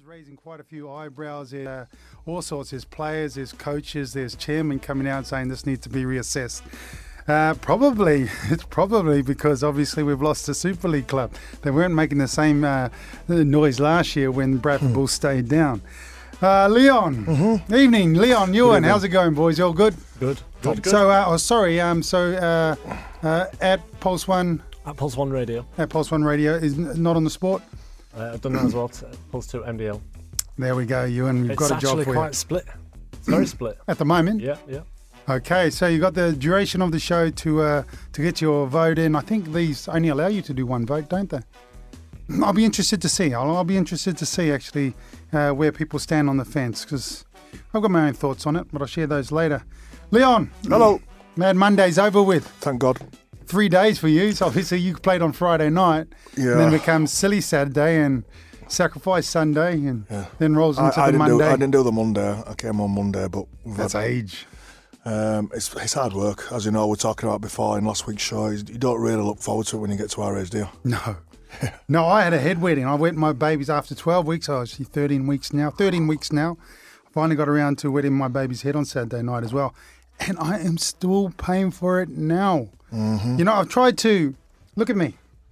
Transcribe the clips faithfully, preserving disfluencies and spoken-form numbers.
raising quite a few eyebrows. Uh, all sorts. There's players, there's coaches, there's chairmen coming out saying this needs to be reassessed. Uh, probably, it's probably because obviously we've lost the Super League club. They weren't making the same uh, noise last year when Bradford Bulls stayed down. Uh, Leon, Mm-hmm. evening, Leon, Ewan, evening. how's it going, boys? You all good? Good. Good. Good. So, uh, oh, sorry. Um, so uh, uh, at Pulse One, At Pulse One Radio. at Pulse One Radio is n- not on the sport. Uh, I've done that as well. T- Pulse Two M D L. There we go, Ewan. We've It's got a job actually for quite you split. It's very split. at the moment. Yeah, yeah. Okay, so you got the duration of the show to uh, to get your vote in. I think these only allow you to do one vote, don't they? I'll be interested to see. I'll, I'll be interested to see actually uh, where people stand on the fence because I've got my own thoughts on it, but I'll share those later. Leon, Hello. Mad Monday's over with. Thank God. Three days for you. So obviously you played on Friday night, Yeah. and then it becomes Silly Saturday and Sacrifice Sunday, and Yeah. then rolls I, into I the didn't Monday. do. I didn't do the Monday. I came on Monday, but we've That's had- age. Um, it's it's hard work, as you know. We were talking about before in last week's show. You don't really look forward to it when you get to our age, do you? No. No, I had a head wedding. I went my babies after twelve weeks. I was thirteen weeks now. thirteen weeks now. I finally got around to wedding my baby's head on Saturday night as well. And I am still paying for it now. Mm-hmm. You know, I've tried to... Look at me.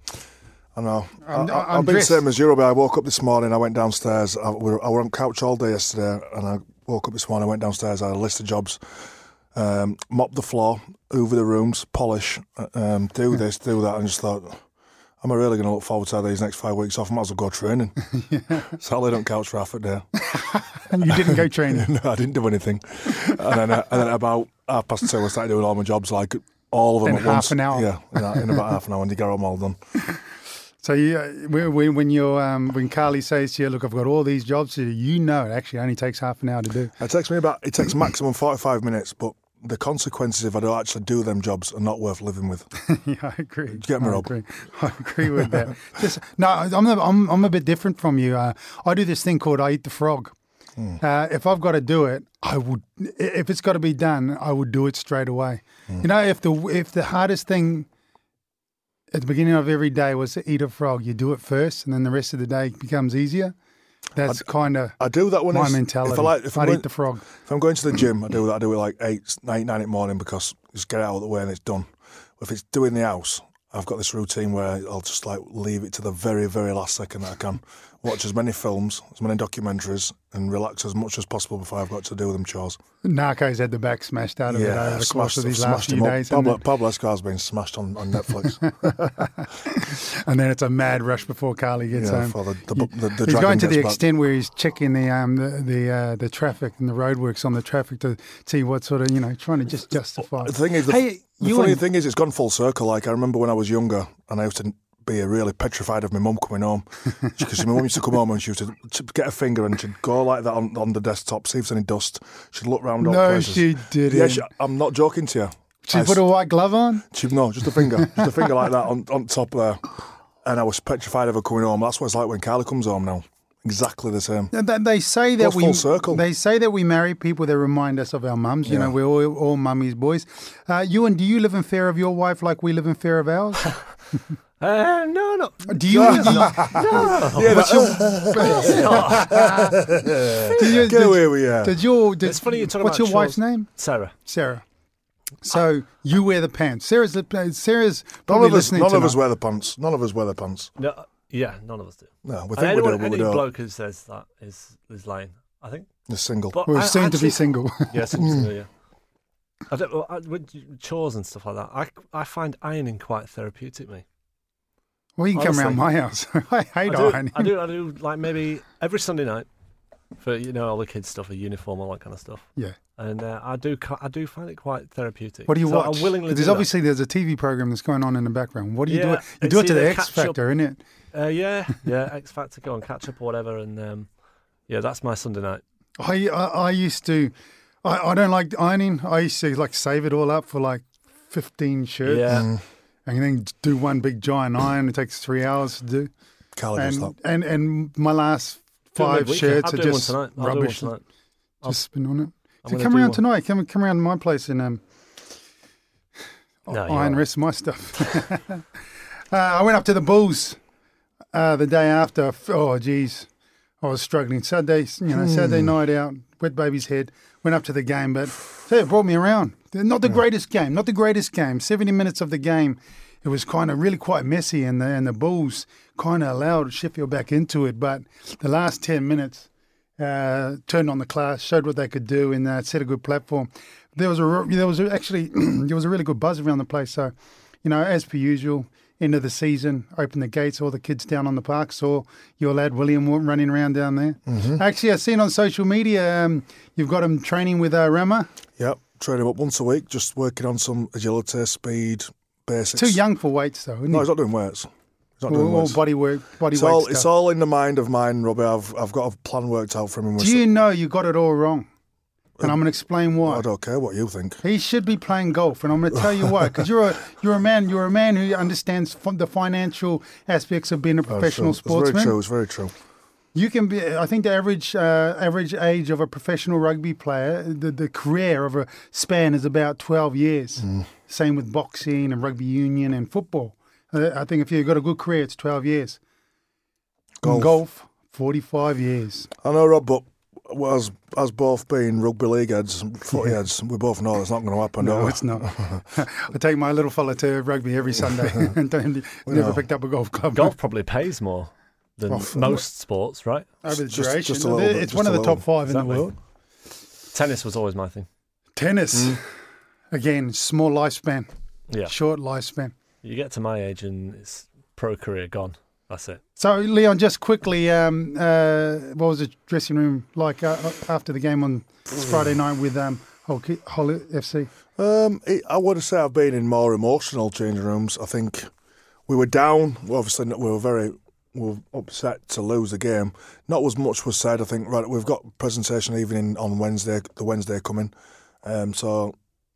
I know. I'm- I, I, I'm I've been the dressed. same as you, but I woke up this morning. I went downstairs. I, were, I were on couch all day yesterday, and I woke up this morning. I went downstairs. I had a list of jobs. Um, mop the floor, hoover the rooms, polish, uh, um, do this, do that, and just thought, am I really going to look forward to these next five weeks off? I might as well go training. So I laid on couch for half a day. And you didn't go training. No, I didn't do anything. And then, uh, and then about half past two, I started doing all my jobs, like all of them In at half once. an hour. Yeah, in, in about half an hour, and you get them all done. So you, uh, when, when, you're, um, when Carly says to you, look, I've got all these jobs to do, you know it actually only takes half an hour to do. It takes me about, it takes maximum forty-five minutes, but the consequences if I don't actually do them jobs are not worth living with. Yeah, I agree. Get me, I Rob. agree. I agree with that. Just, no, I'm, the, I'm I'm a bit different from you. Uh, I do this thing called I eat the frog. Mm. Uh, if I've got to do it, I would. If it's got to be done, I would do it straight away. Mm. You know, if the if the hardest thing at the beginning of every day was to eat a frog, you do it first, and then the rest of the day becomes easier. That's kind of I do that when my it's, mentality. If I like, if I'm I'd going, eat the frog. if I'm going to the gym, I do that. I do it like eight, eight, nine in the morning because just get it out of the way and it's done. If it's doing the house, I've got this routine where I'll just like leave it to the very, very last second that I can. Watch as many films, as many documentaries, and relax as much as possible before I've got to do them chores. Narcos had the back smashed out of it over the course of these last smashed few him up. days. Pablo, and, Pablo Escobar's been smashed on, on Netflix. then, and then it's a mad rush before Carly gets yeah, home. for the, the, the, the He's dragon going to gets the back. extent where he's checking the um the the, uh, the traffic and the roadworks on the traffic to see what sort of, you know, trying to just justify. The thing is, the, Hey, the you funny and- thing is, it's gone full circle. Like I remember when I was younger, and I used to be really petrified of my mum coming home because my mum used to come home and she used to she'd get a finger and she'd go like that on, on the desktop, see if there's any dust. She'd look round all No, places. she didn't. Yeah, she, I'm not joking to you. She I put s- a white glove on. she, no, just a finger, just a finger like that on, on top there. And I was petrified of her coming home. That's what it's like when Carly comes home now. Exactly the same. They- They they say that Goes we full circle. They say that we marry people that remind us of our mums. You Yeah. know, we're all, all mummies, boys. Uh, Ewan, do you live in fear of your wife like we live in fear of ours? Uh, no, no. Do you? no. Yeah, What's that's your, do you Get did, away with you. did your, did, It's funny you're talking what's about your wife's chores. name? Sarah. Sarah. So you wear the pants. Sarah's the- Sarah's None probably of us, listening none tonight. of us wear the pants. None of us wear the pants. No, yeah, none of us do. No, we And think we anyone, do, but we any don't. bloke who says that is is lying, I think. You're single. But We're I soon to be actually- single. Yeah, soon to be, yeah. I don't, well, I, with chores and stuff like that, I, I find ironing quite therapeutic, me. Well, you can come around Honestly. my house. I hate I do, ironing. I do, I do, like maybe every Sunday night for, you know, all the kids' stuff, a uniform, all that kind of stuff. Yeah. And uh, I do, ca- I do find it quite therapeutic. What do you so watch? I willingly There's do obviously there's a T V program that's going on in the background. What do you do? Yeah, It? You it's do it to the either X catch up- Factor, isn't it? that. Uh, yeah, yeah, X Factor, go on, catch up or whatever, and um, yeah, that's my Sunday night. I, I I used to. I, I don't like ironing. I used to like save it all up for like fifteen shirts, Yeah. Mm. and then do one big giant iron. It takes three hours to do. Carly does And, that. and and my last Do it five midweek. shirts I'll are do just one tonight. I'll do one rubbish. tonight. I'll- Just spin on it. I'm So gonna come do around one. tonight. Come come around my place and um, No, you're iron the right. rest of my stuff. uh, I went up to the Bulls uh, the day after. Oh, geez. I was struggling. Saturday, you know, Saturday night out, wet baby's head, went up to the game, but so it brought me around. Not the yeah. greatest game, not the greatest game. seventy minutes of the game, it was kind of really quite messy, and the, and the Bulls kind of allowed Sheffield back into it. But the last ten minutes uh, turned on the class, showed what they could do, and uh, set a good platform. There was a there was actually there was a really good buzz around the place. So, you know, as per usual, end of the season, open the gates, all the kids down on the park. Saw your lad William running around down there. Mm-hmm. Actually, I've seen on social media um, you've got him training with uh, Rama. Yep, training up once a week, just working on some agility, speed, basics. Too young for weights, though, isn't no, he? he's not doing weights. He's not all, doing weights. All body work, body it's weight all, stuff. It's all in the mind of mine, Robbie. I've I've got a plan worked out for him. Do you know you got it all wrong? And I'm going to explain why. I don't care what you think. He should be playing golf, and I'm going to tell you why. Because you're a you're a man you're a man who understands the financial aspects of being a professional it's sportsman. It's very true. It's very true. You can be. I think the average uh, average age of a professional rugby player, the, the career of a span is about twelve years. Mm. Same with boxing and rugby union and football. Uh, I think if you've got a good career, it's twelve years. Golf, golf forty-five years. I know, Rob, but as as both being rugby league heads and footy heads, we both know it's not going to happen. No, no it's not. I take my little fella to rugby every Sunday and don't, never picked up a golf club. Golf probably pays more than Oh, most sports, right? Over the Just- duration. just a little bit, it's just one a of the little. top five in Exactly. the world. Tennis was always my thing. Tennis, Mm. again, small lifespan, Yeah. short lifespan. You get to my age and it's pro career gone. That's it. So, Leon, just quickly, um, uh, what was the dressing room like uh, after the game on Friday night with um, Hull, Ki- Hull F C? Um, it, I would say I've been in more emotional changing rooms. I think we were down. Well, obviously, we were very we were upset to lose the game. Not as much was said. I think right, we've got presentation evening on Wednesday. The Wednesday coming, um, so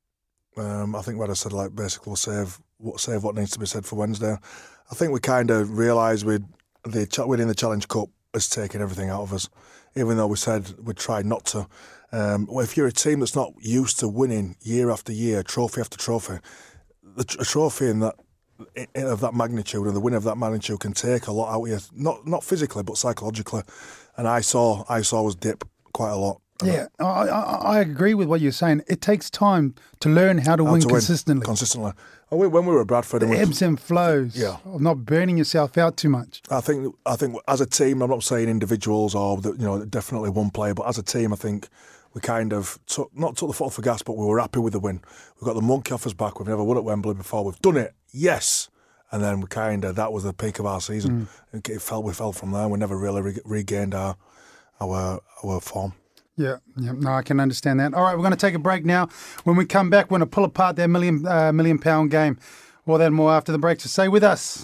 um, I think what I said, like basically, we'll save what save what needs to be said for Wednesday. I think we kind of realised we'd the ch- winning the Challenge Cup has taken everything out of us, even though we said we'd try not to. Um, well, if you're a team that's not used to winning year after year, trophy after trophy, the, a trophy in that in, of that magnitude and the win of that magnitude can take a lot out of you, not not physically but psychologically. And I saw I saw us dip quite a lot. Yeah, I, I, I agree with what you're saying. It takes time to learn how to How win to consistently. Consistently. And we, when we were at Bradford, and The we, ebbs and flows Yeah. of not burning yourself out too much. I think I think as a team, I'm not saying individuals or the, you know definitely one player, but as a team, I think we kind of took not took the foot off the gas, but we were happy with the win. We've got the monkey off us back. We've never won at Wembley before. We've done it, yes. And then we kind of that was the peak of our season. Mm. It fell, we fell from there. We never really re- regained our our our form. Yeah, yeah, no, I can understand that. All right, we're going to take a break now. When we come back, we're going to pull apart that million uh, million pound game. All that and more after the break. So stay with us.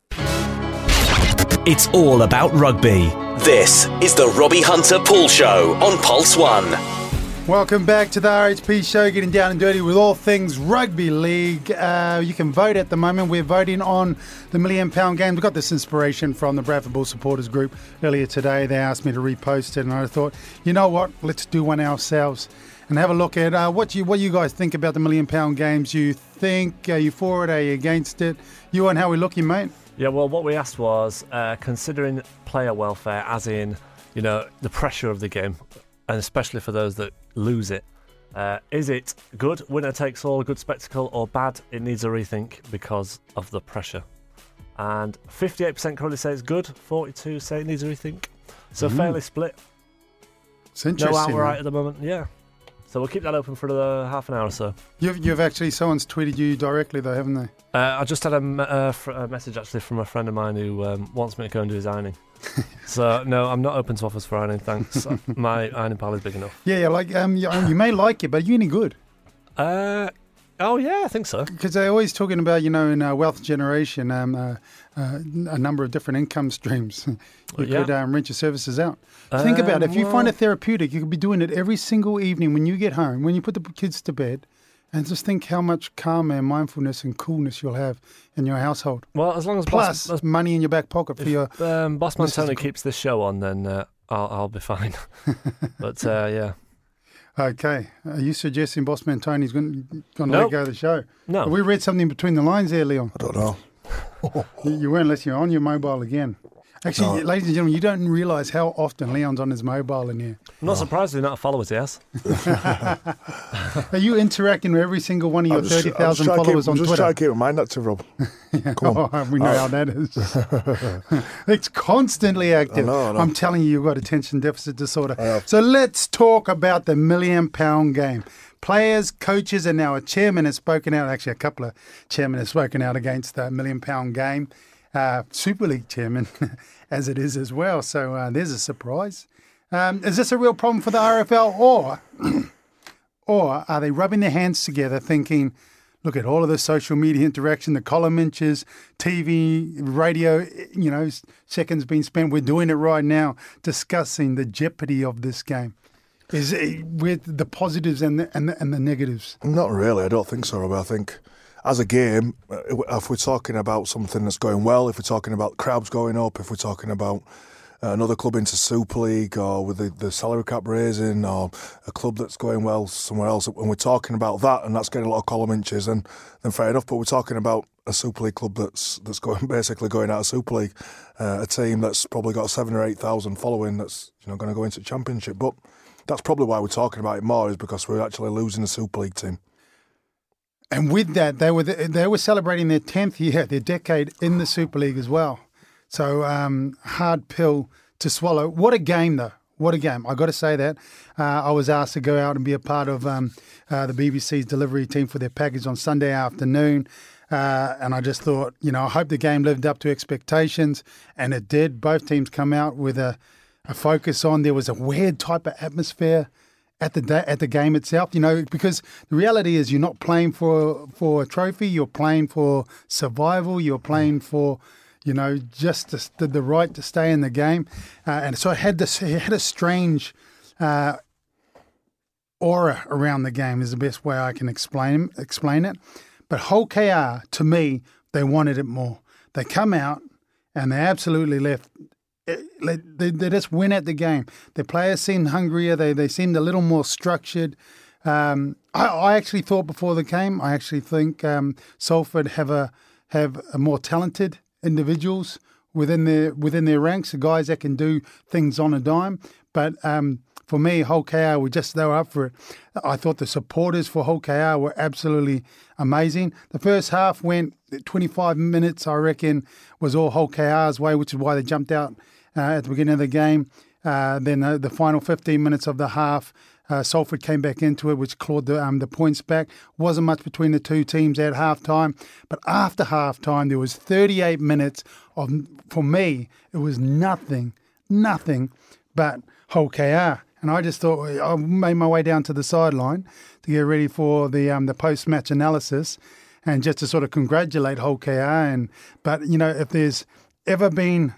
It's all about rugby. This is the Robbie Hunter Pool Show on Pulse One. Welcome back to the R H P show, getting down and dirty with all things rugby league. Uh, you can vote at the moment. We're voting on the million pound game. We got this inspiration from the Bradford Bull supporters group earlier today. They asked me to repost it, and I thought, you know what, let's do one ourselves and have a look at uh, what you what you guys think about the million pound games. You think, are you for it, are you against it? You and how we looking, mate? Yeah, well, what we asked was, uh, considering player welfare, as in, you know, the pressure of the game, and especially for those that lose it, uh, is it good, winner takes all, a good spectacle, or bad, it needs a rethink because of the pressure? And fifty-eight percent currently say it's good, forty-two say it needs a rethink. So Mm. fairly split. It's No interesting. outright man. at the moment, yeah. So we'll keep that open for another half an hour or so. You've, you've actually, someone's tweeted you directly though, haven't they? Uh, I just had a, me- uh, fr- a message actually from a friend of mine who um, wants me to go and do his ironing. So no, I'm not open to offers for ironing, thanks. My ironing pile is big enough. Yeah, yeah, like um, you, you may like it, but are you any good? Uh, oh yeah, I think so. Because they're always talking about, you know, in uh, wealth generation, um, uh, uh, a number of different income streams. you Yeah. could um, rent your services out. Think about it. If you Um, find well- it therapeutic, you could be doing it every single evening when you get home, when you put the kids to bed, and just think how much calm and mindfulness and coolness you'll have in your household. Well, as long as Plus, Boss, money in your back pocket for your... if, um, Bossman This is Tony cool. keeps this show on, then uh, I'll, I'll be fine. But uh, yeah, Okay. Are you suggesting Bossman Tony's going to No. let go of the show? no. Have we read something between the lines there, Leon? I don't know. You, you weren't unless you're on your mobile again. Actually, no. ladies and gentlemen, you don't realise how often Leon's on his mobile in here. I'm not no. surprised the amount of followers he has. Are you interacting with every single one of your thirty thousand followers keep, on just Twitter? Just try to keep in mind that, Rob. yeah. Come on. Oh, we know uh, how that is. It's constantly active. I know, I know. I'm telling you, you've got attention deficit disorder. So let's talk about the million pound game. Players, coaches, and now a chairman has spoken out. Actually, a couple of chairmen have spoken out against the million pound game. Uh, Super League chairman, as it is as well. So uh, there's a surprise. Um, is this a real problem for the R F L, or or are they rubbing their hands together thinking, look at all of the social media interaction, the column inches, T V, radio, you know, seconds being spent. We're doing it right now, discussing the jeopardy of this game. Is it with the positives and the, and the, and the negatives? Not really. I don't think so, Rob. I think as a game, if we're talking about something that's going well, if we're talking about crowds going up, if we're talking about another club into Super League or with the, the salary cap raising or a club that's going well somewhere else, and we're talking about that and that's getting a lot of column inches, then, then fair enough. But we're talking about a Super League club that's that's going basically going out of Super League, uh, a team that's probably got seven or eight thousand following that's you know going to go into Championship. But that's probably why we're talking about it more, is because we're actually losing a Super League team. And with that, they were they were celebrating their tenth year, their decade in the Super League as well. So um, hard pill to swallow. What a game, though. What a game. I got to say that. Uh, I was asked to go out and be a part of um, uh, the B B C's delivery team for their package on Sunday afternoon. Uh, and I just thought, you know, I hope the game lived up to expectations. And it did. Both teams come out with a, a focus on. There was a weird type of atmosphere at the da- at the game itself, you know, because the reality is you're not playing for for a trophy. You're playing for survival. You're playing for, you know, just the, the right to stay in the game. Uh, and so it had this, it had a strange uh, aura around the game is the best way I can explain explain it. But Hull K R, to me, they wanted it more. They come out and they absolutely left. They, they just win at the game. The players seemed hungrier. They they seemed a little more structured. Um, I, I actually thought before the game, I actually think um, Salford have a have a more talented individuals within their within their ranks, the guys that can do things on a dime. But um, for me, Hull K R were just they were up for it. I thought the supporters for Hull K R were absolutely amazing. The first half went twenty-five minutes, I reckon, was all Hull K R's way, which is why they jumped out uh, at the beginning of the game. Uh, then uh, the final fifteen minutes of the half, Uh, Salford came back into it, which clawed the, um, the points back. Wasn't much between the two teams at halftime. But after halftime, there was thirty-eight minutes of, for me, it was nothing, nothing but Hull K R. And I just thought, I made my way down to the sideline to get ready for the um, the post-match analysis and just to sort of congratulate Hull K R. And, but, you know, if there's ever been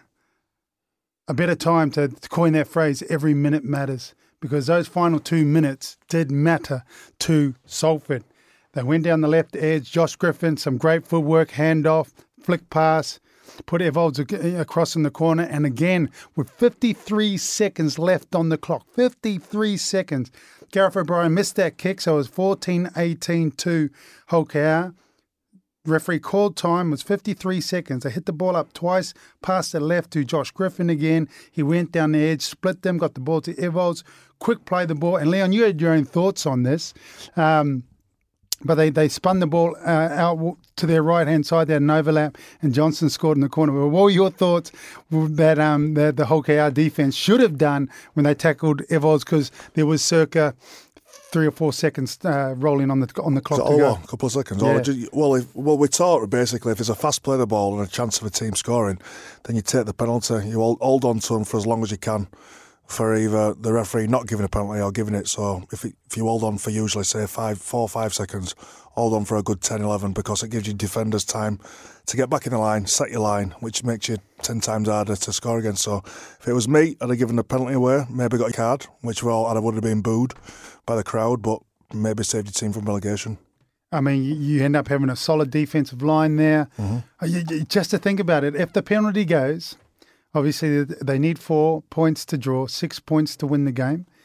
a better time to coin that phrase, every minute matters. Because those final two minutes did matter to Salford. They went down the left edge, Josh Griffin, some great footwork, handoff, flick pass, put Evolds across in the corner. And again, with fifty-three seconds left on the clock, fifty-three seconds, Gareth O'Brien missed that kick, so it was fourteen eighteen to Hull K R. Referee called time, was fifty-three seconds. They hit the ball up twice, passed it left to Josh Griffin again. He went down the edge, split them, got the ball to Evolds, quick play the ball. And Leon, you had your own thoughts on this. Um, but they, they spun the ball uh, out to their right-hand side. They had an overlap, and Johnson scored in the corner. But what were your thoughts that um, the, the Hull K R defence should have done when they tackled Evolds? Because there was circa three or four seconds uh, rolling on the on the clock. So, to go. Oh, a couple of seconds. Yeah. Just, well, if, well, we're taught basically if there's a fast play of the ball and a chance of a team scoring, then you take the penalty. You hold, hold on to them for as long as you can for either the referee not giving a penalty or giving it. So if it, if you hold on for usually say five, four or five seconds, hold on for a good ten, eleven because it gives you defenders time to get back in the line, set your line, which makes you ten times harder to score against. So if it was me, I'd have given the penalty away, maybe got a card, which well, I would have been booed by the crowd, but maybe saved your team from relegation. I mean, you end up having a solid defensive line there. Mm-hmm. Just to think about it, if the penalty goes, obviously they need four points to draw, six points to win the game.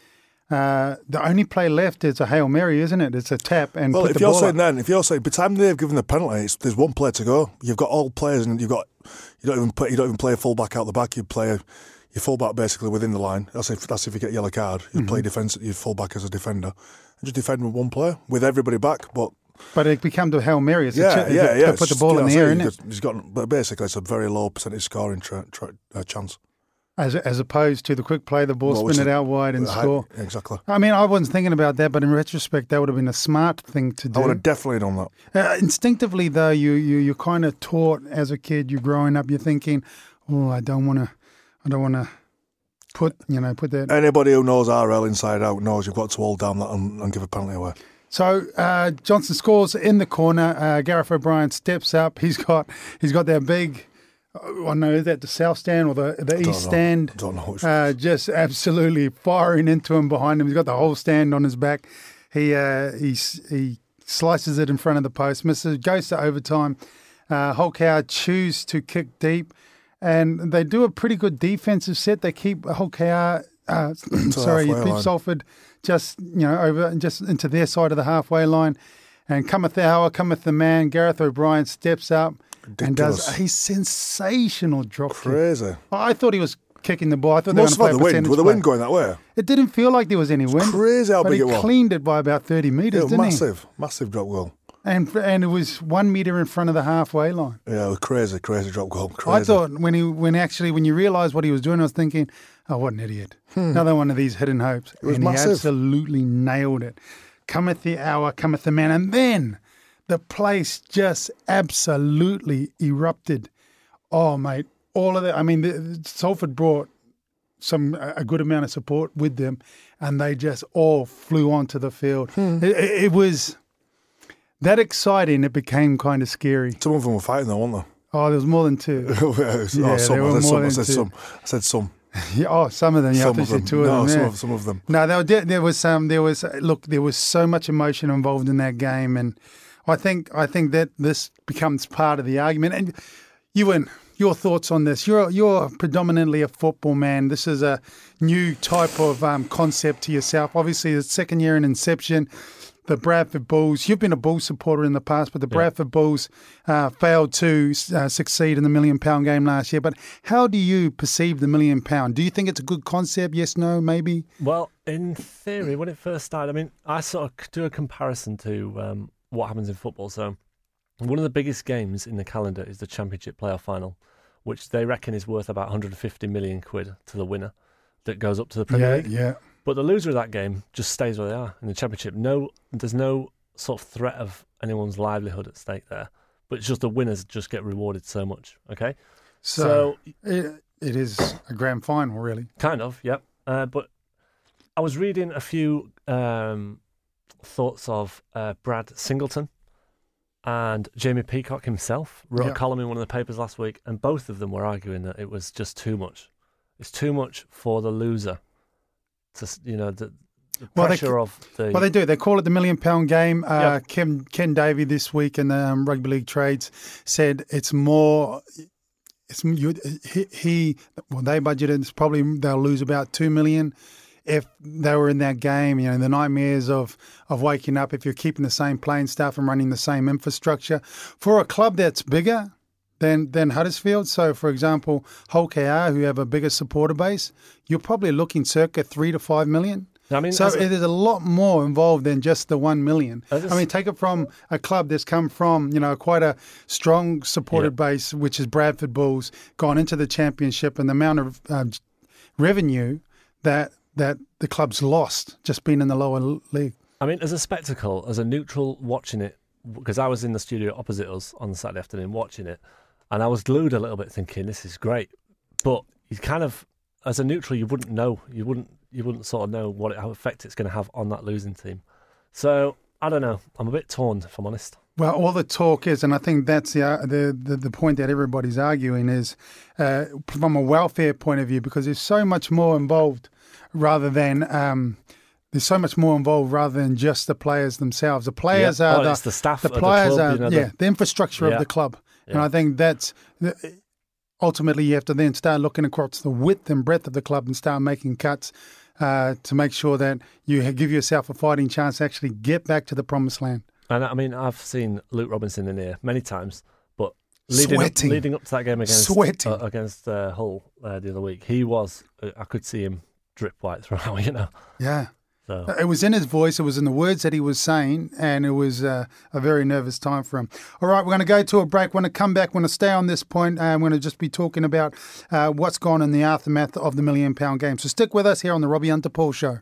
Uh, the only play left is a Hail Mary, isn't it? It's a tap and well, put if the you're ball saying up. then, if you're saying by the time they've given the penalty, it's, there's one play to go. You've got all players, and you've got you don't even play, you don't even play a fullback out the back. You play a, your fullback basically within the line. That's if that's if you get a yellow card. You mm-hmm. play defence. Your fullback as a defender, and just defend with one player with everybody back. But but it becomes a Hail Mary. It's yeah, a, yeah, to yeah. put the ball in the air, isn't it? He's got, but basically, it's a very low percentage scoring tra- tra- uh, chance. As as opposed to the quick play, the ball well, spin it out wide and high, score. Exactly. I mean, I wasn't thinking about that, but in retrospect, that would have been a smart thing to do. I would have definitely done that. Uh, instinctively, though, you you you're kind of taught as a kid. You're growing up. You're thinking, "Oh, I don't want to, I don't want to put, you know, put that." Anybody who knows R L inside out knows you've got to hold down that and, and give a penalty away. So uh, Johnson scores in the corner. Uh, Gareth O'Brien steps up. He's got he's got that big. I don't know, is that the south stand or the, the east know. stand? I don't know. Which uh, just absolutely firing into him behind him. He's got the whole stand on his back. He uh, he he slices it in front of the post. Misses. Goes to overtime. Uh, Holkar choose to kick deep, and they do a pretty good defensive set. They keep Holkar. Uh, sorry, you keep Salford just you know over just into their side of the halfway line, and cometh the hour, cometh the man. Gareth O'Brien steps up. Ridiculous. And does a sensational drop kick. Crazy. I thought he was kicking the ball. I thought Must they were have going to play the wind. a With the play. wind going that way. It didn't feel like there was any wind. Crazy how but big he it was. cleaned it by about thirty metres, Yeah, didn't massive, he? massive drop goal. And and it was one metre in front of the halfway line. Yeah, it was crazy, crazy drop goal. Crazy. I thought when he when actually when you realised what he was doing, I was thinking, oh, what an idiot! Hmm. Another one of these hidden hopes. It was and massive. He absolutely nailed it. Cometh the hour, cometh the man, and then the place just absolutely erupted. Oh, mate, all of that. I mean, the, Salford brought some a good amount of support with them, and they just all flew onto the field. Hmm. It, it, it was that exciting. It became kind of scary. Some of them were fighting though, weren't they? Oh, there was more than two. yeah, oh, some. I said some. I said some. I said some. Yeah, oh, some of them. Yeah, some I of said them. two of no, them. some, Yeah. of, some of them. No, there, were, there was some. There was look. There was so much emotion involved in that game, and I think I think that this becomes part of the argument. And Ewan, your thoughts on this? You're you're predominantly a football man. This is a new type of um, concept to yourself. Obviously, the second year in Inception. The Bradford Bulls, you've been a Bulls supporter in the past, but the yeah. Bradford Bulls uh, failed to uh, succeed in the million pound game last year. But how do you perceive the million pound? Do you think it's a good concept? Yes, no, maybe? Well, in theory, when it first started, I mean, I sort of do a comparison to um, what happens in football. So one of the biggest games in the calendar is the Championship playoff final, which they reckon is worth about one hundred fifty million quid to the winner that goes up to the Premier yeah, League. Yeah, But the loser of that game just stays where they are in the Championship. No, there's no sort of threat of anyone's livelihood at stake there. But it's just the winners just get rewarded so much. Okay, so, so it, it is a grand final, really. Kind of, yep. Uh, but I was reading a few um, thoughts of uh, Brad Singleton and Jamie Peacock himself. Wrote yep. a column in one of the papers last week, and both of them were arguing that it was just too much. It's too much for the loser. To, you know, the, the well, pressure they, of the... Well, they do. They call it the million pound game. Uh, yep. Ken, Ken Davey this week in the um, Rugby League Trades said it's more... It's you, he, he well, they budgeted, it's probably they'll lose about two million if they were in that game. You know, the nightmares of, of waking up if you're keeping the same playing staff and running the same infrastructure. For a club that's bigger than than Huddersfield. So, for example, Hull K R, who have a bigger supporter base, you're probably looking circa three to five million. I mean, so a, there's a lot more involved than just the one million. I, just, I mean, take it from a club that's come from, you know, quite a strong supported yeah. base, which is Bradford Bulls, gone into the championship, and the amount of uh, revenue that that the club's lost just being in the lower league. I mean, as a spectacle, as a neutral watching it, because I was in the studio opposite us on the Saturday afternoon watching it, and I was glued a little bit thinking, this is great. But you kind of, as a neutral, you wouldn't know. You wouldn't you wouldn't sort of know what it, how effect it's going to have on that losing team. So, I don't know. I'm a bit torn, if I'm honest. Well, all the talk is, and I think that's the uh, the, the, the point that everybody's arguing is uh, from a welfare point of view, because there's so much more involved rather than... Um, There's so much more involved rather than just the players themselves. The players yeah. are oh, the, it's the staff. The of players the club, are you know, yeah the, the infrastructure yeah. of the club, yeah. and I think that's ultimately you have to then start looking across the width and breadth of the club and start making cuts. uh, to make sure that you ha- give yourself a fighting chance to actually get back to the promised land. And I mean, I've seen Luke Robinson in here many times, but leading, up, Sweating. leading up to that game against Sweating. uh, against uh, Hull uh, the other week, he was. Uh, I could see him drip white throughout. You know. Yeah. So. It was in his voice, it was in the words that he was saying, and it was uh, a very nervous time for him. All right, we're going to go to a break. We're going to come back. We're going to stay on this point, and we're going to just be talking about uh, what's gone in the aftermath of the Million Pound Game. So stick with us here on the Robbie Hunter Paul Show.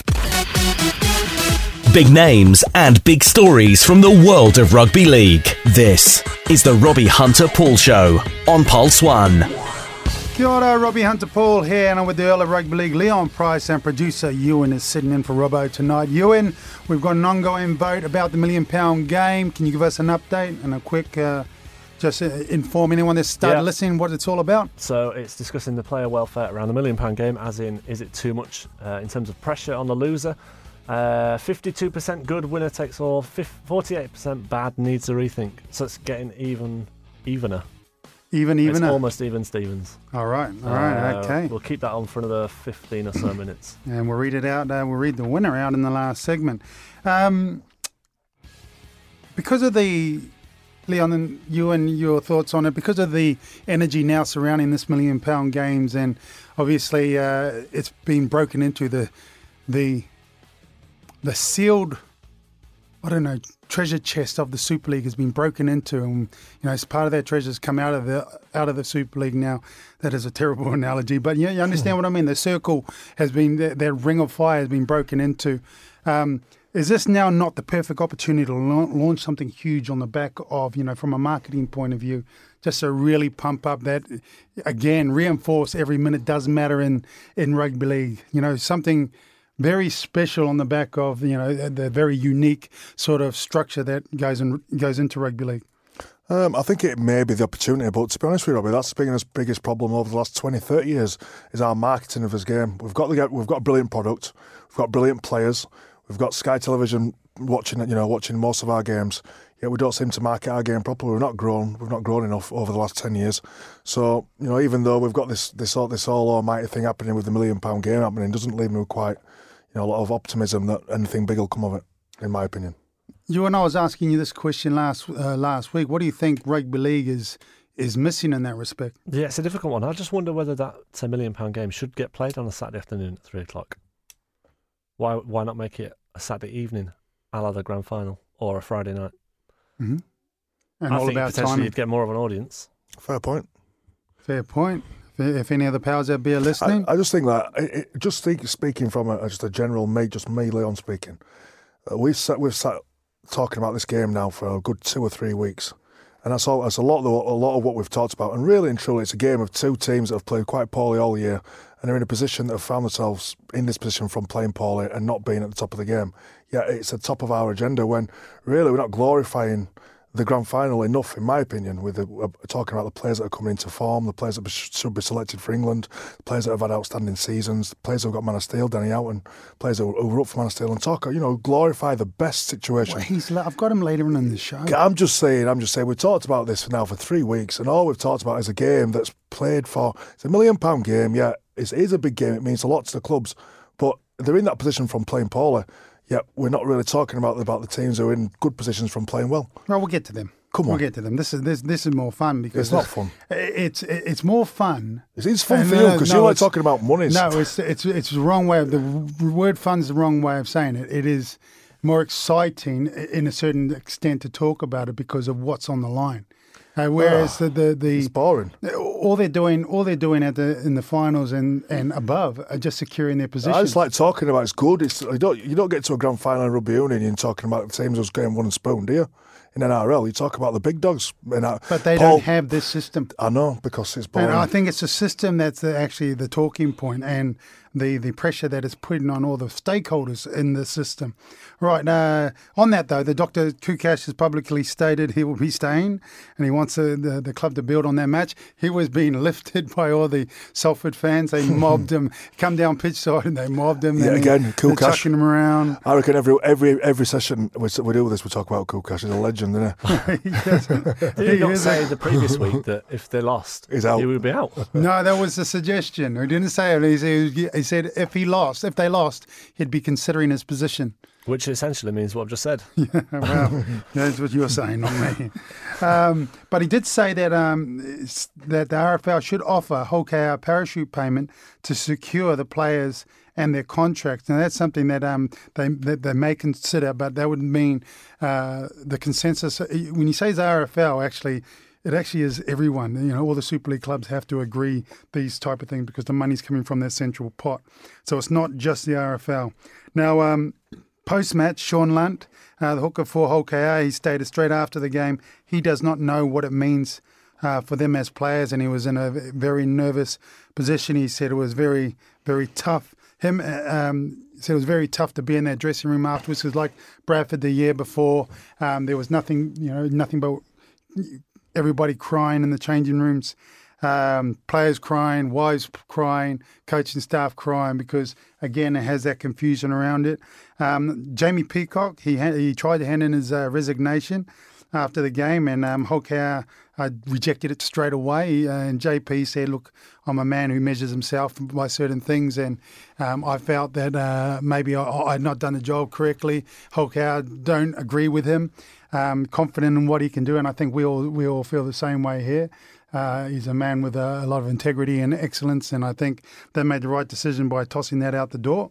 Big names and big stories from the world of rugby league. This is the Robbie Hunter Paul Show on Pulse One. Kia ora, Robbie Hunter Paul here, and I'm with the Earl of Rugby League, Leon Price, and producer Ewan is sitting in for Robbo tonight. Ewan, we've got an ongoing vote about the Million Pound Game. Can you give us an update and a quick, uh, just uh, inform anyone that's started yeah. listening what it's all about? So it's discussing the player welfare around the Million Pound Game, as in, is it too much uh, in terms of pressure on the loser? Uh, fifty-two percent good, winner takes all. forty-eight percent bad, needs a rethink. So it's getting even evener. Even, even. It's almost even Stevens. All right, all right, Uh, okay. We'll keep that on for another fifteen or so minutes. And we'll read it out. Uh, we'll read the winner out in the last segment. Um, because of the, Leon, and you and your thoughts on it, because of the energy now surrounding this Million Pound Games, and obviously uh, it's been broken into the the the sealed, I don't know, treasure chest of the Super League has been broken into, and you know, as part of that treasure has come out of the out of the Super League now. That is a terrible analogy, but you, you understand what I mean. The circle has been, that, that ring of fire has been broken into. Um, is this now not the perfect opportunity to la- launch something huge on the back of, you know, from a marketing point of view, just to really pump up that, again, reinforce every minute does matter in in rugby league. You know, something very special on the back of, you know, the, the very unique sort of structure that goes in, goes into rugby league. Um, I think it may be the opportunity, but to be honest with you, Robbie, that's the biggest, biggest problem over the last twenty, thirty years is our marketing of this game. We've got the, we've got a brilliant product, we've got brilliant players, we've got Sky Television watching, you know, watching most of our games. Yet we don't seem to market our game properly. We've not grown. We've not grown enough over the last ten years. So, you know, even though we've got this this all this all almighty thing happening with the Million Pound Game happening, doesn't leave me with quite, you know, a lot of optimism that anything big will come of it, in my opinion. You and I was asking you this question last uh, last week. What do you think rugby league is is missing in that respect? Yeah, it's a difficult one. I just wonder whether that a Million Pound Game should get played on a Saturday afternoon at three o'clock. Why why not make it a Saturday evening, a la the grand final, or a Friday night? Mm-hmm. And I all think about potentially timing. you'd get more of an audience. Fair point. Fair point. If, if any of the powers that be are listening, I, I just think that, it, it, just think, speaking from a, just a general, me, just me, Leon speaking, uh, we've sat, we've sat talking about this game now for a good two or three weeks, and that's all. That's a lot of the, a lot of what we've talked about. And really and truly, it's a game of two teams that have played quite poorly all year, and are in a position that have found themselves in this position from playing poorly and not being at the top of the game. Yeah, it's at the top of our agenda when really we're not glorifying the grand final enough, in my opinion, with the, uh, talking about the players that are coming into form, the players that be, should be selected for England, the players that have had outstanding seasons, the players who've got Man of Steel, Danny Houghton, players who, who are up for Man of Steel, and talk, you know, glorify the best situation. well, he's, I've got him later on in the show. I'm just saying, I'm just saying, we've talked about this now for three weeks, and all we've talked about is a game that's played for, it's a million pound game, yeah, it's, it is a big game, it means a lot to the clubs, but they're in that position from playing poorly, yet we're not really talking about, about the teams who are in good positions from playing well. Well, we'll get to them. Come on. We'll get to them. This is this this is more fun because It's not fun. It's it's more fun. It's fun And for no, you because no, you like it's- talking about money. No, it's it's it's the wrong way. Of, the word "fun's" the wrong way of saying it. It is more exciting in a certain extent to talk about it because of what's on the line. Uh, whereas the the, the It's boring. all they're doing all they're doing at the in the finals and, and above are just securing their position. I just like talking about it's good. It's you don't you don't get to a grand final in rugby union and talking about the teams who's getting one spoon, do you? In N R L, you talk about the big dogs. In our, but they Paul, don't have this system. I know because it's boring. And I think it's a system that's the, actually the talking point and the, the pressure that is putting on all the stakeholders in the system. Right, uh, on that though, the Doctor Kukash has publicly stated he will be staying and he wants uh, the, the club to build on that match. He was being lifted by all the Salford fans. They mobbed him, come down pitch side and they mobbed him. Yeah, and again, they're Kukash. chucking him around. I reckon every every every session we, we do this, we talk about Kukash. He's a legend, isn't he? Yes. Did he He not is say a- the previous week that if they lost, He's out. he would be out? No, that was a suggestion. He didn't say it. He said he said if he lost, if they lost, he'd be considering his position. Which essentially means what I've just said. Yeah, well, that's what you're saying, not me. Um, but he did say that um, that the R F L should offer whole K R parachute payment to secure the players and their contracts. Now, that's something that um they that they may consider, but that would mean uh, the consensus. When he says R F L, actually, it actually is everyone. You know, all the Super League clubs have to agree these type of things because the money's coming from their central pot. So it's not just the R F L. Now, um, post-match, Sean Lunt, uh, the hooker for Hull K R, he stated straight after the game, he does not know what it means uh, for them as players, and he was in a very nervous position. He said it was very, very tough. Him um, said it was very tough to be in that dressing room afterwards. It was like Bradford the year before. Um, there was nothing, you know, nothing but everybody crying in the changing rooms. Um, players crying, wives crying, coaching staff crying because, again, it has that confusion around it. Um, Jamie Peacock, he ha- he tried to hand in his uh, resignation after the game, and um, Hull K R uh, rejected it straight away. Uh, and J P said, look, I'm a man who measures himself by certain things, and um, I felt that uh, maybe I, I had not done the job correctly. Hull K R don't agree with him, um, confident in what he can do, and I think we all, we all feel the same way here. Uh, he's a man with a, a lot of integrity and excellence, and I think they made the right decision by tossing that out the door.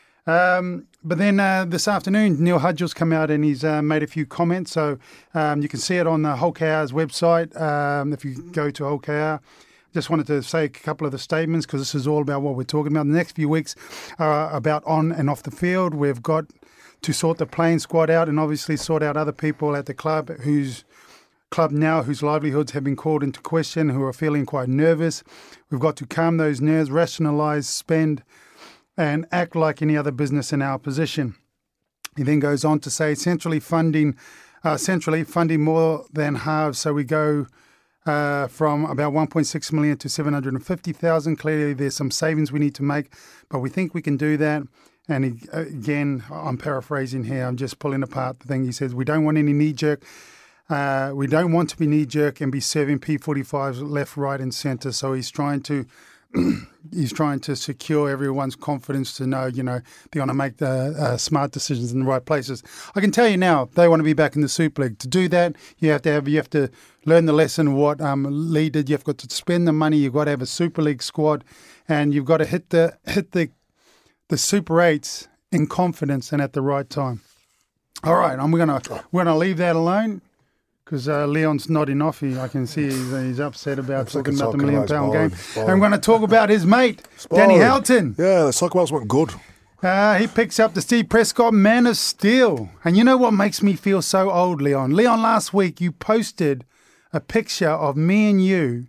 Um, but then uh, this afternoon, Neil Hudgell's come out and he's uh, made a few comments. So um, you can see it on the Hull K R's website um, if you go to Hull K R. Just wanted to say a couple of the statements because this is all about what we're talking about. The next few weeks are about on and off the field. We've got to sort the playing squad out and obviously sort out other people at the club whose club now whose livelihoods have been called into question, who are feeling quite nervous. We've got to calm those nerves, rationalise, spend, and act like any other business in our position. He then goes on to say, centrally funding, uh, centrally funding more than halves, so we go uh, from about one point six million to seven hundred fifty thousand. Clearly, there's some savings we need to make, but we think we can do that. And he, again, I'm paraphrasing here. I'm just pulling apart the thing. He says we don't want any knee-jerk. Uh, we don't want to be knee-jerk and be serving P forty-fives left, right, and centre. So he's trying to. He's trying to secure everyone's confidence to know, you know, they're going to make the uh, smart decisions in the right places. I can tell you now, they want to be back in the Super League. To do that, you have to have you have to learn the lesson of what um, Lee did. You've got to spend the money. You've got to have a Super League squad, and you've got to hit the hit the the Super Eights in confidence and at the right time. All right, I'm gonna we're gonna leave that alone. Because uh, Leon's nodding off. He, I can see he's, he's upset about talking about the million pound game. And I'm going to talk about his mate, Danny Houghton. Yeah, let's talk about something good. Uh, he picks up the Steve Prescott Man of Steel. And you know what makes me feel so old, Leon? Leon, last week you posted a picture of me and you.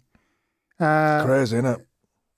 Uh, Crazy, isn't it?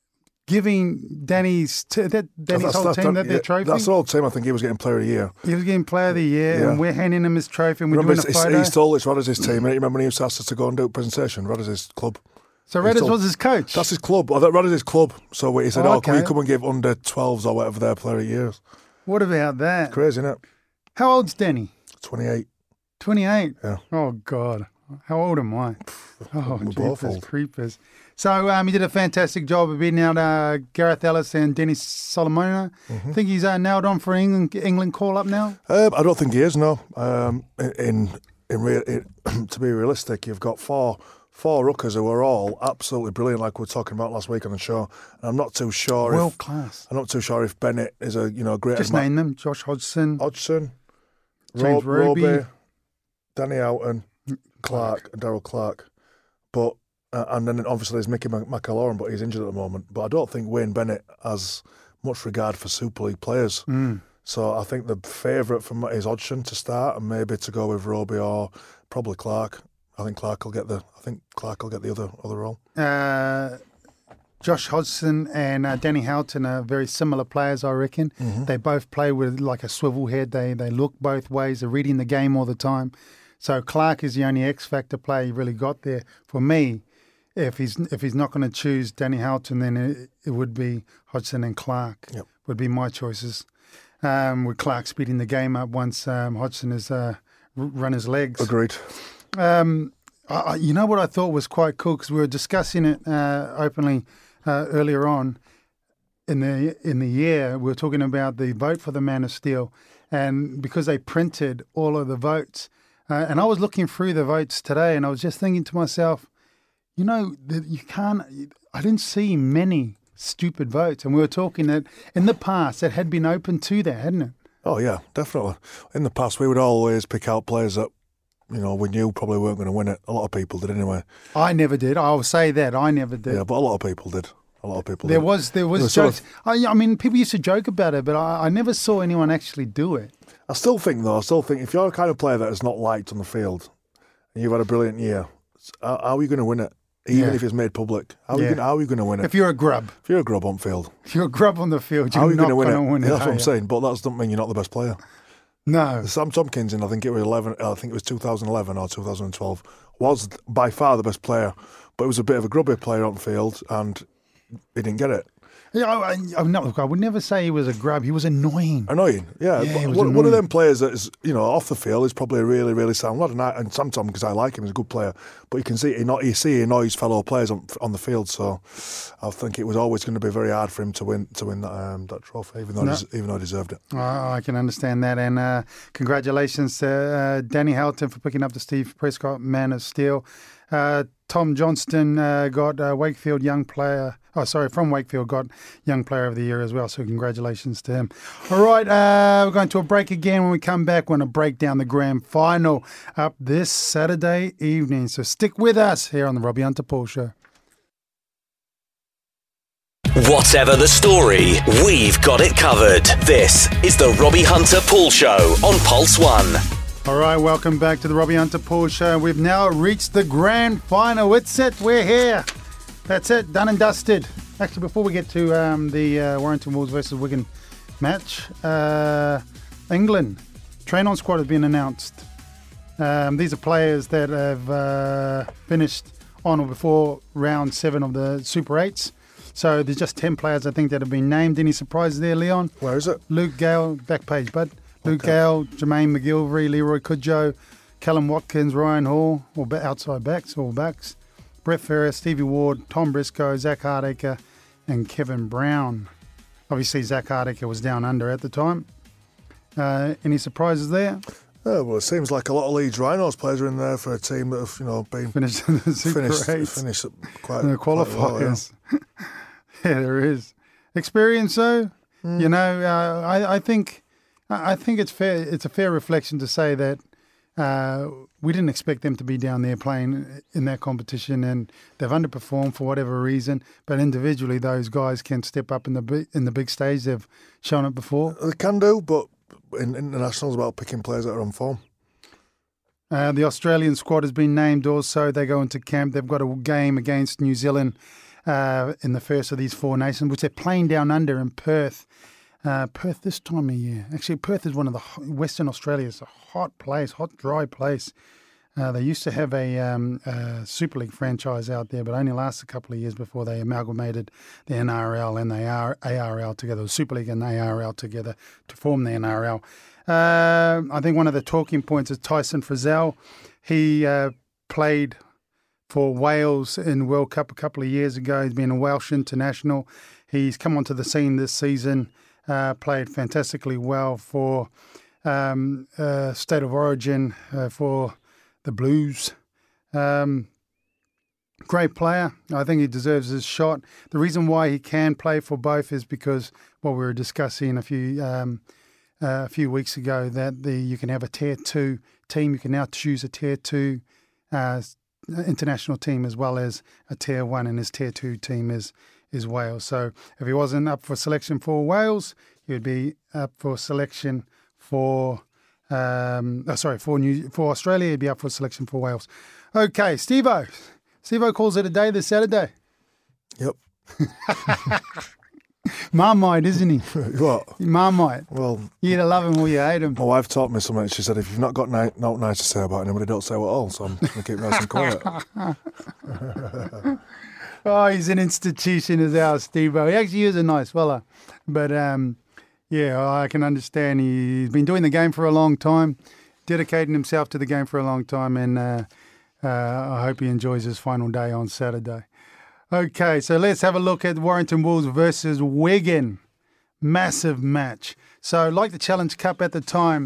Giving Danny's t- that Danny's that's, whole that's, team that, that their yeah, trophy. That's the whole team. I think he was getting Player of the Year. He was getting Player of the Year, yeah. and we're handing him his trophy, and we're Remember, doing a photo. He stole it. Rod is his team. You remember when he used to ask us to go and do a presentation? Rod is his club. So Redders was his coach? That's his club. Rod is his club. So he said, oh, oh, okay. can you come and give under twelves or whatever their Player of the Years? What about that? It's crazy, isn't it? How old's Danny? twenty-eight. twenty-eight? Yeah. Oh, God. How old am I? Oh, We're jeepers creepers. So um, he did a fantastic job of beating out uh, Gareth Ellis and Dennis Solomona. Mm-hmm. I think he's uh, nailed on for England England call-up now? Um, I don't think he is, no. Um, in in, re- in To be realistic, you've got four four rookers who are all absolutely brilliant, like we were talking about last week on the show. And I'm not too sure World if... class. I'm not too sure if Bennett is a, you know, great... Just ma- name them. Josh Hodgson. Hodgson. James Ro- Roby. Roby. Danny Houghton. Clark and Daryl Clark. But... Uh, and then obviously there's Mickey McAloran, but he's injured at the moment. But I don't think Wayne Bennett has much regard for Super League players. Mm. So I think the favourite from is Hodgson to start, and maybe to go with Roby or probably Clark. I think Clark will get the. I think Clark will get the other other role. Uh, Josh Hodgson and uh, Danny Houghton are very similar players, I reckon. Mm-hmm. They both play with like a swivel head. They they look both ways. They're reading the game all the time. So Clark is the only X factor player he really got there for me. If he's if he's not going to choose Danny Houghton, then it, it would be Hodgson and Clark. Yep. Would be my choices. Um, with Clark speeding the game up once um, Hodgson has uh, run his legs. Agreed. Um, I, you know what I thought was quite cool because we were discussing it uh, openly uh, earlier on. in the in the year, we were talking about the vote for the Man of Steel, and because they printed all of the votes, uh, and I was looking through the votes today, and I was just thinking to myself, you know, that you can't. I didn't see many stupid votes, and we were talking that in the past it had been open to that, hadn't it? Oh yeah, definitely. In the past, we would always pick out players that, you know, we knew probably weren't going to win it. A lot of people did anyway. I never did. I'll say that I never did. Yeah, but a lot of people did. A lot of people. There did. was there was There jokes. sort of- I, I mean, people used to joke about it, but I, I never saw anyone actually do it. I still think though. I still think if you're a kind of player that is not liked on the field, and you've had a brilliant year, how, how are you going to win it? Even Yeah. if it's made public, how, Yeah. are you gonna, how are you going to win it? If you're a grub, If you're a grub on field, if you're a grub on the field, how you're are you not going to win going it? to win Yeah, it. that's what are I'm you? saying. But that doesn't mean you're not the best player. No. Sam Tompkins in I think it was eleven. I think it was two thousand eleven or two thousand twelve. Was by far the best player, but it was a bit of a grubby player on field, and he didn't get it. Yeah, I, I, no, I would never say he was a grub. He was annoying. Annoying, yeah. Yeah, he But was one, one of annoying. them players that is, you know, off the field is probably a really, really sound lad. And, I, and Sam Tom, because I like him, he's a good player. But you can see, he not, you see, he annoys fellow players on, on the field. So I think it was always going to be very hard for him to win to win that um, that trophy, even though No. he, even though he deserved it. I I can understand that. And uh, congratulations to uh, Danny Hamilton for picking up the Steve Prescott Man of Steel. Uh, Tom Johnston uh, got uh, Wakefield Young Player. Oh, sorry, from Wakefield got Young Player of the Year as well. So congratulations to him. All right, uh, we're going to a break again. When we come back, we're going to break down the grand final up this Saturday evening. So stick with us here on the Robbie Hunter Paul Show. Whatever the story, we've got it covered. This is the Robbie Hunter Paul Show on Pulse One. All right, welcome back to the Robbie Hunter Paul Show. We've now reached the grand final. It's it. We're here. That's it. Done and dusted. Actually, before we get to um, the uh, Warrington Wolves versus Wigan match, uh, England train-on squad has been announced. Um, these are players that have uh, finished on or before round seven of the Super Eights. So there's just ten players, I think, that have been named. Any surprises there, Leon? Where is it? Luke Gale, back page, bud. Luke Okay. Gale, Jermaine McGilvery, Leroy Kudjoe, Callum Watkins, Ryan Hall, or ba- outside backs, all backs. Brett Ferris, Stevie Ward, Tom Briscoe, Zach Hardacre, and Kevin Brown. Obviously, Zach Hardacre was down under at the time. Uh, any surprises there? Oh, well, it seems like a lot of Leeds Rhinos players are in there for a team that have, you know, been Finished in the Super finished Eights. finished quite And the quite well, yeah. qualifiers. Yeah, there is. Experience, though, Hmm. you know, uh, I, I think I I think it's fair. It's a fair reflection to say that uh, we didn't expect them to be down there playing in that competition, and they've underperformed for whatever reason. But individually, those guys can step up in the big, in the big stage. They've shown it before. They can do, but in internationals about picking players that are on form. Uh, the Australian squad has been named also. They go into camp. They've got a game against New Zealand uh, in the first of these four nations, which they're playing down under in Perth. Uh, Perth this time of year. Actually, Perth is one of the hot, Western Australia. It's a hot place, hot, dry place. Uh, they used to have a, um, a Super League franchise out there, but only lasted a couple of years before they amalgamated the N R L and the A R L together, the Super League and the A R L together to form the N R L. Uh, I think one of the talking points is Tyson Frizzell. He uh, played for Wales in World Cup a couple of years ago. He's been a Welsh international. He's come onto the scene this season, uh, played fantastically well for um, uh, State of Origin uh, for the Blues. Um, great player. I think he deserves his shot. The reason why he can play for both is because what we were discussing a few um, uh, a few weeks ago, that the you can have a tier two team. You can now choose a tier two uh, international team as well as a tier one, and his tier two team is is Wales. So if he wasn't up for selection for Wales, he would be up for selection for. Um, oh, sorry, for New for Australia, he'd be up for selection for Wales. Okay, Steve-O. Steve-O calls it a day this Saturday. Yep. Marmite, isn't he? What? Marmite. Well, You either love him or you hate him. my wife taught me something. She said, if you've not got ni- not nice to say about anybody, don't say what all. So I'm just going to keep nice and quiet. Oh, he's an institution as our Steve-O. He actually is a nice fella. But, um, yeah, I can understand. He's been doing the game for a long time, dedicating himself to the game for a long time, and uh, uh, I hope he enjoys his final day on Saturday. Okay, so let's have a look at Warrington Wolves versus Wigan. Massive match. So, like the Challenge Cup at the time,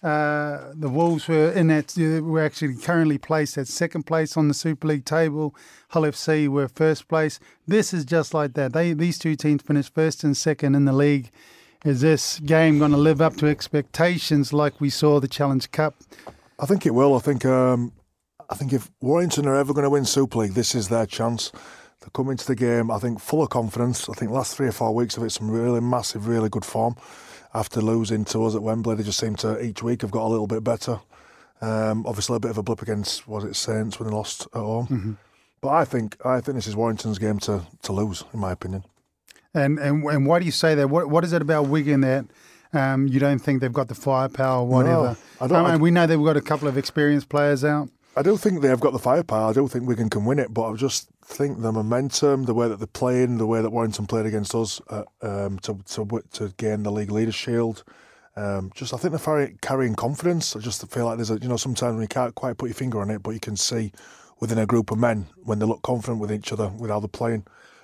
uh, the Wolves were in that. Were actually currently placed at second place on the Super League table. Hull F C were first place. This is just like that. They these two teams finished first and second in the league. Is this game going to live up to expectations like we saw the Challenge Cup? I think it will. I think. Um, I think if Warrington are ever going to win Super League, this is their chance. They come into the game, I think, full of confidence. I think the last three or four weeks of it, some really massive, really good form. After losing to us at Wembley, they just seem to, each week, have got a little bit better. Um, obviously, a bit of a blip against, was it Saints, when they lost at home. Mm-hmm. But I think I think this is Warrington's game to, to lose, in my opinion. And, and and why do you say that? What What is it about Wigan that um, you don't think they've got the firepower or whatever? No, I don't, I mean, I, we know they've got a couple of experienced players out. I do think they have got the firepower. I do think Wigan can win it, but I just think the momentum, the way that they're playing, the way that Warrington played against us uh, um, to, to to gain the League Leaders Shield, um, just I think they're carrying confidence. I just feel like there's a, you know, sometimes you can't quite put your finger on it, but you can see within a group of men when they look confident with each other, with how they're playing.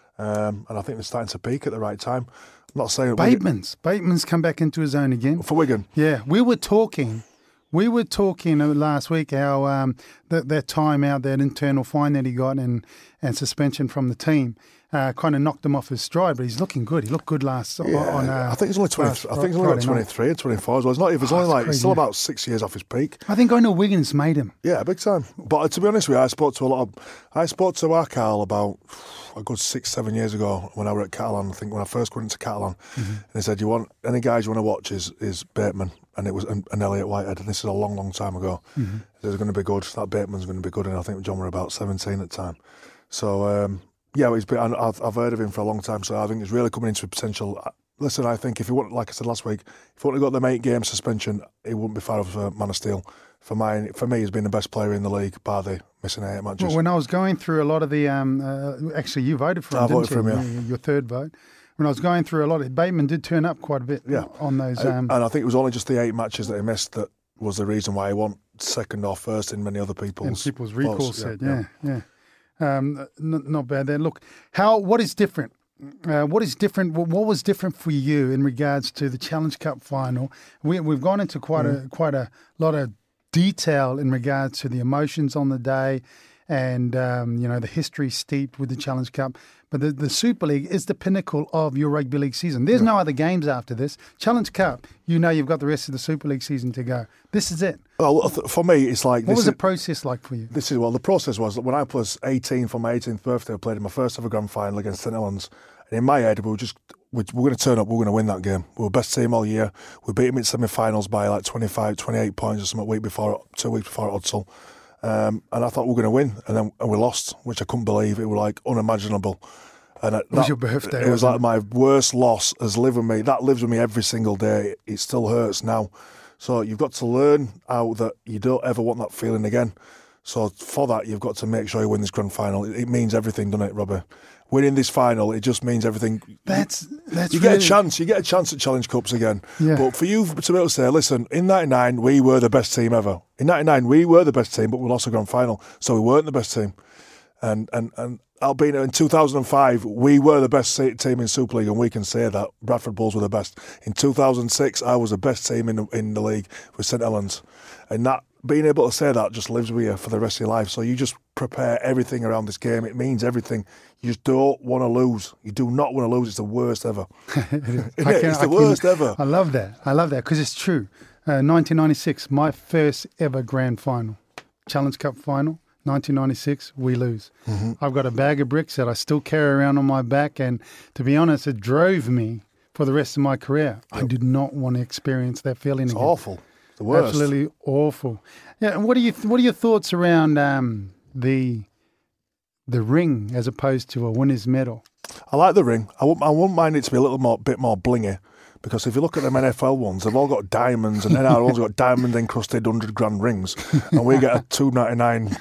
Um, and I think they're starting to peak at the right time. I'm not saying... Bateman's. Bateman's come back into his own again. For Wigan. Yeah, we were talking... We were talking last week how um, that, that time out, that internal fine that he got and, and suspension from the team uh, kind of knocked him off his stride, but he's looking good. He looked good last yeah, on uh, I think he's only twenty. I think he's only like twenty-three or twenty-four as well. It's not if it's oh, only like crazy, still yeah. about six years off his peak. I think I know Wigan's made him. Yeah, big time. But to be honest with you, I spoke to a lot of I spoke to our Carl about a good six, seven years ago when I were at Catalan. I think when I first went into Catalan, mm-hmm. and he said, "You want any guys you want to watch is is Bateman." And it was and, and Elliot Whitehead, and this is a long, long time ago. Mm-hmm. It's going to be good. That Bateman's going to be good, and I think John were about seventeen at the time. So um, yeah, he's been. I've, I've heard of him for a long time. So I think he's really coming into potential. Listen, I think if he wouldn't, like I said last week, if he wouldn't have got the eight game suspension, he wouldn't be far off a Man of Steel. For mine, for me, he's been the best player in the league, bar the missing eight matches. Well, when I was going through a lot of the, um, uh, actually, you voted for him. I didn't voted you? for him. Yeah, your third vote. When I was going through a lot of Bateman did turn up quite a bit yeah. on those. Um, and I think it was only just the eight matches that he missed that was the reason why he won second or first in many other people's in people's recall votes. set. Yeah, yeah. yeah. Um, n- not bad there. Look, how what is different? Uh, what is different? What was different for you in regards to the Challenge Cup final? We, we've gone into quite mm. a quite a lot of detail in regards to the emotions on the day, and um, you know the history steeped with the Challenge Cup. But the, the Super League is the pinnacle of your rugby league season. There's yeah. no other games after this. Challenge Cup, you know you've got the rest of the Super League season to go. This is it. Well, for me, it's like... What was is, the process like for you? This is Well, the process was that when I was eighteen, for my eighteenth birthday, I played in my first ever grand final against Saint Helens. And in my head, we were just... We're going to turn up, we're going to win that game. We were best team all year. We beat them in semi-finals by like twenty-five, twenty-eight points or something, week before, two weeks before at Hudsall. Um, and I thought we were going to win, and then and we lost, which I couldn't believe. It was like unimaginable. And it that, was your birthday? It was like it? my worst loss has lived with me. That lives with me every single day. It still hurts now. So you've got to learn how that you don't ever want that feeling again. So for that, you've got to make sure you win this grand final. It, it means everything, doesn't it, Robbie? Winning this final, it just means everything. That's that's. You really... get a chance. You get a chance at Challenge Cups again. Yeah. But for you to be able to say, listen, in ninety-nine we were the best team ever. In ninety-nine we were the best team, but we lost the grand final, so we weren't the best team. And and and Albina in two thousand five we were the best team in Super League, and we can say that Bradford Bulls were the best. In two thousand six I was the best team in the, in the league with Saint Helens, and that. Being able to say that just lives with you for the rest of your life. So you just prepare everything around this game. It means everything. You just don't want to lose. You do not want to lose. It's the worst ever. it is. It? Can, it's the I worst can, ever. I love that. I love that because it's true. Uh, nineteen ninety-six, my first ever grand final. Challenge Cup final. nineteen ninety-six, we lose. Mm-hmm. I've got a bag of bricks that I still carry around on my back. And to be honest, it drove me for the rest of my career. Yep. I did not want to experience that feeling it's again. Awful. The worst. Absolutely awful. Yeah, and what are you? What are your thoughts around um, the the ring as opposed to a winner's medal? I like the ring. I wouldn't, I wouldn't mind it to be a little more, bit more blingy, because if you look at them N F L ones, they've all got diamonds, and N R L's got diamond encrusted hundred grand rings, and we get a two ninety nine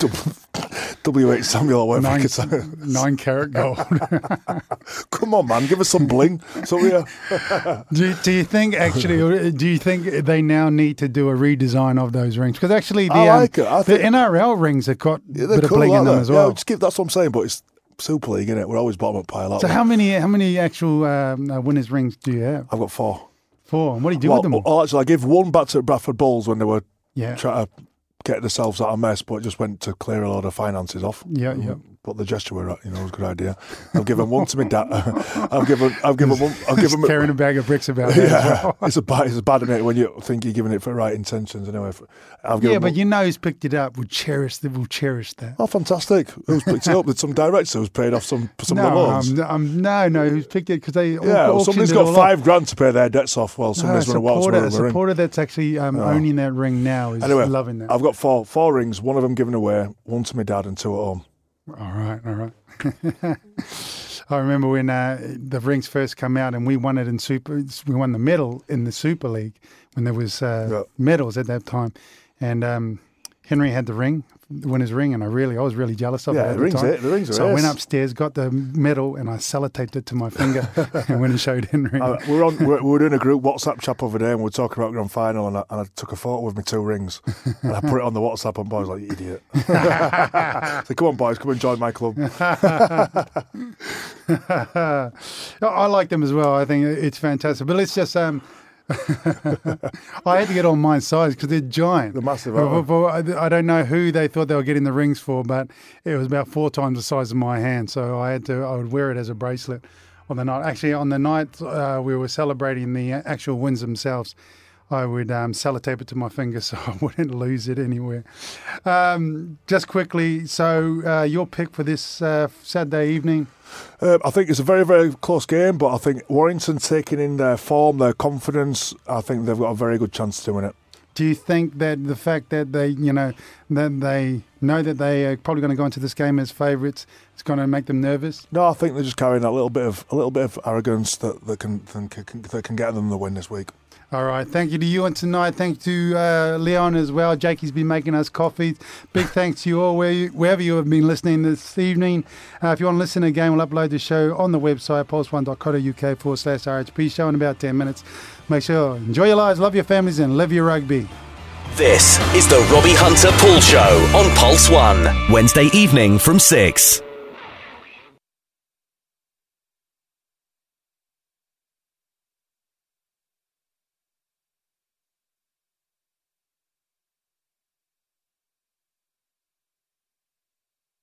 W H Samuel or whatever. Nine, nine carat gold. Come on, man, give us some bling. So yeah. do, you, do you think actually? Do you think they now need to do a redesign of those rings? Because actually, the, I like um, it. I the think, N R L rings have got yeah, a bit cool, of bling in them they? as well. Yeah, just give, that's what I'm saying. But it's Super League, innit? We're always bottom up pile. So how many how many actual um, uh, winners' rings do you have? I've got four. Four. And what do you do well, with them all? Well, actually, I gave one back to Bradford Bulls when they were Yeah. trying to get themselves out of mess, but it just went to clear a load of finances off. Yeah, yeah. But the gesture were, you know, was a good idea. I've given one to my dad. I've given, I've given one. I've given carrying a bag of bricks about that. Yeah, well. it's a bad, it's a bad innit, when you think you're giving it for right intentions. Anyway, I've given Yeah, but one. you know who's picked it up will cherish that. Will cherish that. Oh, fantastic! Who's picked it up? Did some director who's paid off some some no, of the loans? um, um, no, no. Who's picked it because they? Yeah, au- well, auctioned somebody's it got all five off. grand to pay their debts off. Well, No, a somebody's going to watch supporter, a the ring. supporter that's actually um, Oh. owning that ring now is Anyway, loving that. I've got four four rings. One of them given away. One to my dad and two at home. All right, all right. I remember when uh, the rings first come out and we won it in Super. We won the medal in the Super League when there was uh, Yeah. medals at that time, and um, Henry had the ring, the winner's ring, and I really, I was really jealous of Yeah, it at the the rings time. it. The rings are So I went ace. upstairs, got the medal, and I sellotaped it to my finger and went and showed Henry. Uh, we were on. We were, we were doing a group WhatsApp chat over there, and we were talking about grand final, and I, and I took a photo with my two rings, and I put it on the WhatsApp, and boys like, you idiot. So come on, boys, come and join my club. I like them as well. I think it's fantastic. But let's just um, I had to get on my size because they're giant. They're massive, But- aren't but- but I don't know who they thought they were getting the rings for, but it was about four times the size of my hand. So I had to. I would wear it as a bracelet on the night. Actually, on the night uh, we were celebrating the actual wins themselves, I would um, sellotape it to my finger so I wouldn't lose it anywhere. Um, just quickly, so uh, your pick for this uh, Saturday evening? Uh, I think it's a very, very close game, but I think Warrington taking in their form, their confidence, I think they've got a very good chance to win it. Do you think that the fact that they, you know, that they know that they are probably going to go into this game as favourites, it's going to make them nervous? No, I think they're just carrying a little bit of a little bit of arrogance that, that can, that can that can get them the win this week. All right. Thank you to you and tonight. Thank you to uh, Leon as well. Jakey's been making us coffees. Big thanks to you all where you, wherever you have been listening this evening. Uh, if you want to listen again, we'll upload the show on the website, pulse one dot co dot uk forward slash R H P show in about ten minutes. Make sure, enjoy your lives, love your families, and live your rugby. This is the Robbie Hunter Pool Show on Pulse One, Wednesday evening from six.